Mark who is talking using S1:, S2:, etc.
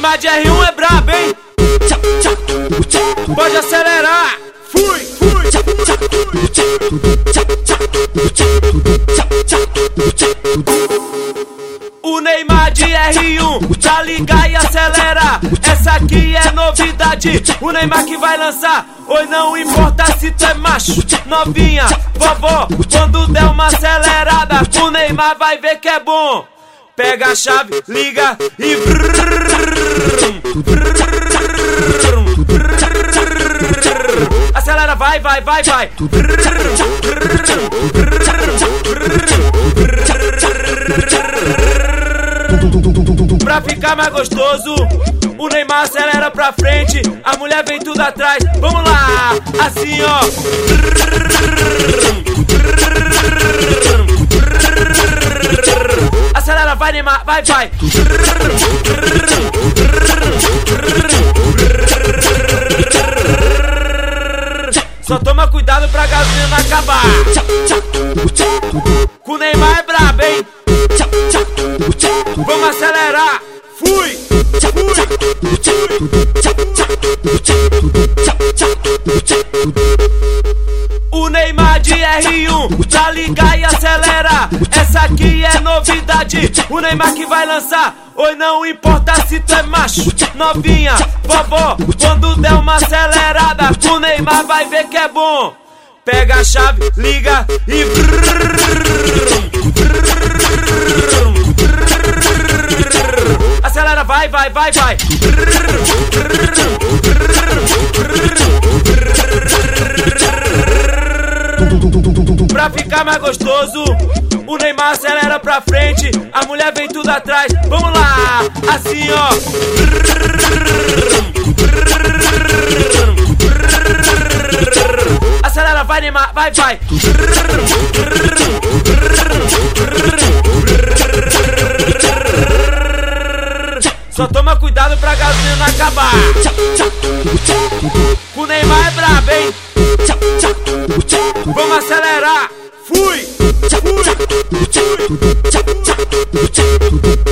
S1: Neymar de R1 é brabo, hein? Pode acelerar. Fui. O Neymar de R1, já liga e acelera. Essa aqui é novidade, o Neymar que vai lançar. Oi, não importa se tu é macho, novinha, vovó, quando der uma acelerada, o Neymar vai ver que é bom. Pega a chave, liga e acelera, vai. Pra ficar mais gostoso, o Neymar acelera pra frente, a mulher vem tudo atrás. Vamos lá, assim ó. Acelera, vai Neymar, vai. Só toma cuidado pra gasolina não acabar. Com o Neymar é brabo, hein? Vamos acelerar. Fui. O Neymar de R1, já liga e acelera. Essa aqui é novidade, o Neymar que vai lançar. Oi, não importa se tu é macho, novinha, vovó, quando der uma acelerada, o Neymar vai ver que é bom. Pega a chave, liga e acelera, vai. Pra ficar mais gostoso, o Neymar acelera pra frente, a mulher vem tudo atrás. Vamos lá, assim ó. Acelera, vai Neymar, vai. Só toma cuidado pra gasolina não acabar. O Neymar é brabo, hein? Vamos acelerar. Fui.